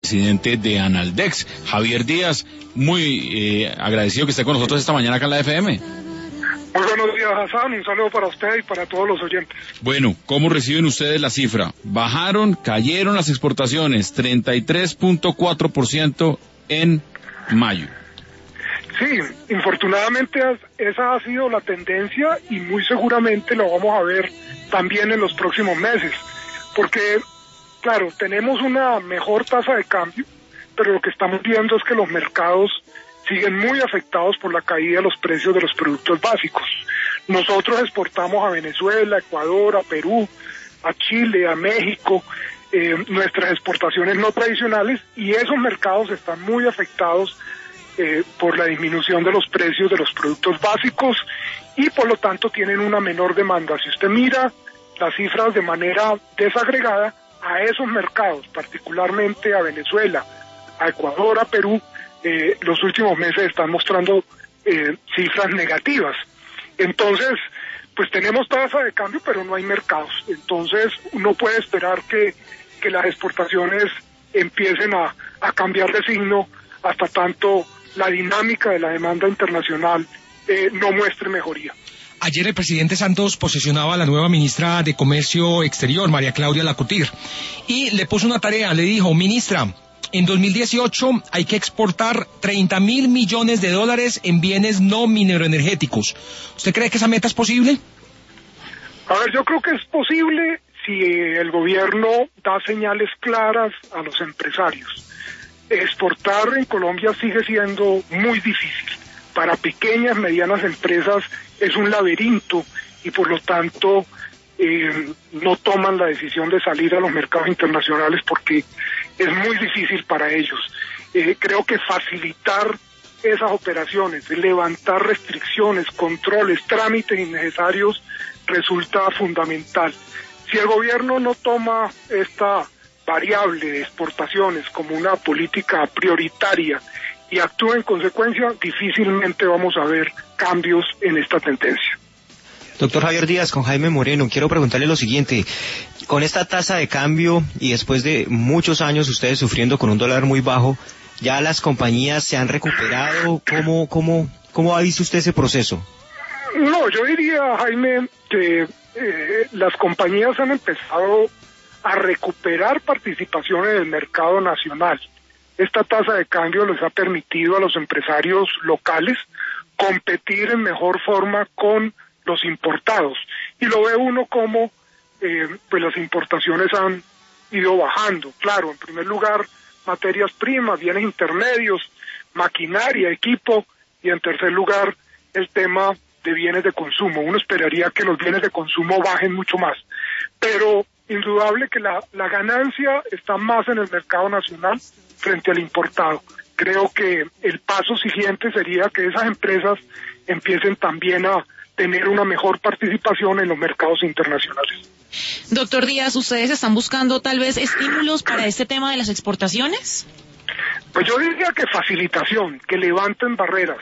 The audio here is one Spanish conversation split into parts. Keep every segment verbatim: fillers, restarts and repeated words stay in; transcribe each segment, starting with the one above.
presidente de Analdex, Javier Díaz, muy eh, agradecido que esté con nosotros esta mañana acá en la F M. Muy buenos días, Hassan, un saludo para usted y para todos los oyentes. Bueno, ¿cómo reciben ustedes la cifra? Bajaron, cayeron las exportaciones, treinta y tres punto cuatro por ciento en mayo. Sí, infortunadamente esa ha sido la tendencia y muy seguramente lo vamos a ver también en los próximos meses, porque claro, tenemos una mejor tasa de cambio, pero lo que estamos viendo es que los mercados siguen muy afectados por la caída de los precios de los productos básicos. Nosotros exportamos a Venezuela, a Ecuador, a Perú, a Chile, a México, eh, nuestras exportaciones no tradicionales, y esos mercados están muy afectados eh, por la disminución de los precios de los productos básicos y por lo tanto tienen una menor demanda. Si usted mira las cifras de manera desagregada, a esos mercados, particularmente a Venezuela, a Ecuador, a Perú, eh, los últimos meses están mostrando eh, cifras negativas. Entonces, pues tenemos tasa de cambio, pero no hay mercados. Entonces, uno puede esperar que, que las exportaciones empiecen a, a cambiar de signo hasta tanto la dinámica de la demanda internacional eh, no muestre mejoría. Ayer el presidente Santos posesionaba a la nueva ministra de Comercio Exterior, María Claudia Lacutir, y le puso una tarea, le dijo: ministra, en dos mil dieciocho hay que exportar treinta mil millones de dólares en bienes no mineroenergéticos. ¿Usted cree que esa meta es posible? A ver, yo creo que es posible si el gobierno da señales claras a los empresarios. Exportar en Colombia sigue siendo muy difícil. Para pequeñas, medianas empresas es un laberinto y por lo tanto eh, no toman la decisión de salir a los mercados internacionales porque es muy difícil para ellos. Eh, creo que facilitar esas operaciones, levantar restricciones, controles, trámites innecesarios resulta fundamental. Si el gobierno no toma esta variable de exportaciones como una política prioritaria y actúa en consecuencia, difícilmente vamos a ver cambios en esta tendencia. Doctor Javier Díaz, con Jaime Moreno, quiero preguntarle lo siguiente: con esta tasa de cambio y después de muchos años ustedes sufriendo con un dólar muy bajo, ¿ya las compañías se han recuperado? ¿Cómo, cómo, cómo ha visto usted ese proceso? No, yo diría, Jaime, que eh, las compañías han empezado a recuperar participación en el mercado nacional. Esta tasa de cambio les ha permitido a los empresarios locales competir en mejor forma con los importados. Y lo ve uno como eh, pues las importaciones han ido bajando. Claro, en primer lugar, materias primas, bienes intermedios, maquinaria, equipo, y en tercer lugar, el tema de bienes de consumo. Uno esperaría que los bienes de consumo bajen mucho más, pero indudable que la, la ganancia está más en el mercado nacional frente al importado. Creo que el paso siguiente sería que esas empresas empiecen también a tener una mejor participación en los mercados internacionales. Doctor Díaz, ¿ustedes están buscando tal vez estímulos para este tema de las exportaciones? Pues yo diría que facilitación, que levanten barreras,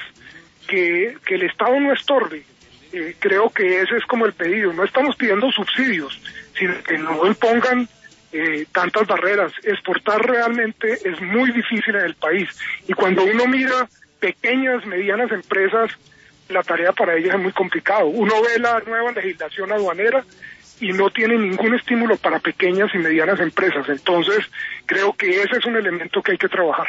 que, que el Estado no estorbe. Eh, creo que ese es como el pedido. No estamos pidiendo subsidios, sino que no impongan eh, tantas barreras. Exportar realmente es muy difícil en el país. Y cuando uno mira pequeñas, medianas empresas, la tarea para ellas es muy complicado. Uno ve la nueva legislación aduanera y no tiene ningún estímulo para pequeñas y medianas empresas. Entonces, creo que ese es un elemento que hay que trabajar.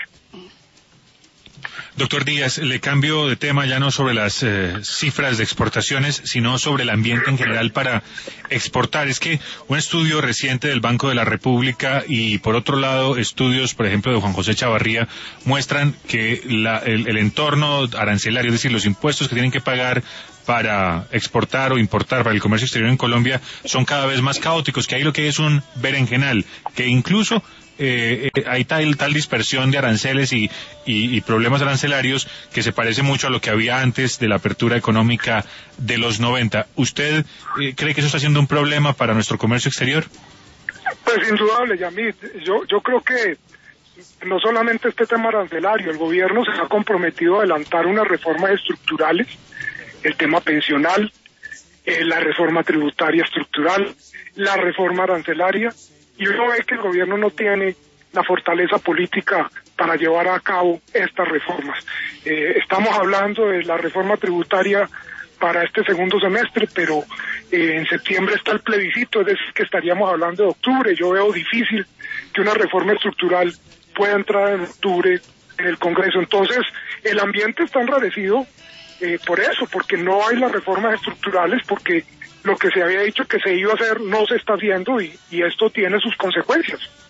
Doctor Díaz, le cambio de tema ya no sobre las eh, cifras de exportaciones, sino sobre el ambiente en general para exportar. Es que un estudio reciente del Banco de la República y, por otro lado, estudios, por ejemplo, de Juan José Chavarría, muestran que la, el, el entorno arancelario, es decir, los impuestos que tienen que pagar para exportar o importar para el comercio exterior en Colombia son cada vez más caóticos, que ahí lo que hay es un berenjenal, que incluso Eh, eh, hay tal, tal dispersión de aranceles y, y, y problemas arancelarios que se parece mucho a lo que había antes de la apertura económica de los noventa. ¿Usted eh, cree que eso está siendo un problema para nuestro comercio exterior? Pues indudable, Yamit. Yo, yo creo que no solamente este tema arancelario, el gobierno se ha comprometido a adelantar unas reformas estructurales, el tema pensional, eh, la reforma tributaria estructural, la reforma arancelaria, y uno ve que el gobierno no tiene la fortaleza política para llevar a cabo estas reformas. Eh, estamos hablando de la reforma tributaria para este segundo semestre, pero eh, en septiembre está el plebiscito, es decir, que estaríamos hablando de octubre. Yo veo difícil que una reforma estructural pueda entrar en octubre en el Congreso. Entonces, el ambiente está enrarecido eh, por eso, porque no hay las reformas estructurales, porque lo que se había dicho que se iba a hacer no se está haciendo y, y esto tiene sus consecuencias.